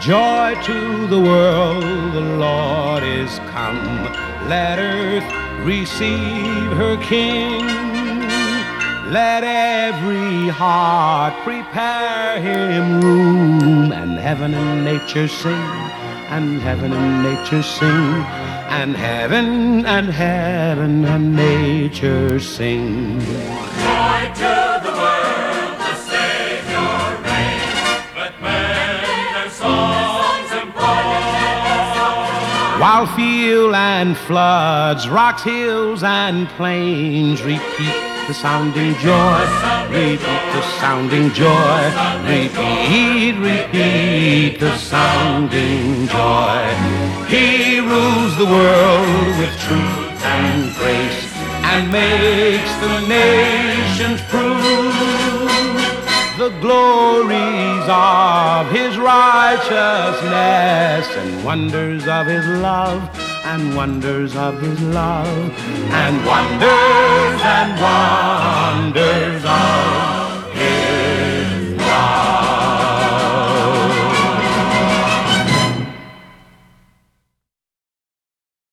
Joy to the world, the Lord is come. Let earth receive her King. Let every heart prepare him room. And heaven and nature sing, and heaven and nature sing, and heaven and heaven and nature sing. Joy to the world, the Savior reigns. Let men their songs employ. While field and floods, rocks, hills, and plains repeat the sounding joy, repeat the sounding joy, repeat the sounding joy. He rules the world with truth and grace, and makes the nations prove the glories of his righteousness, and wonders of his love, and wonders of his love, and wonders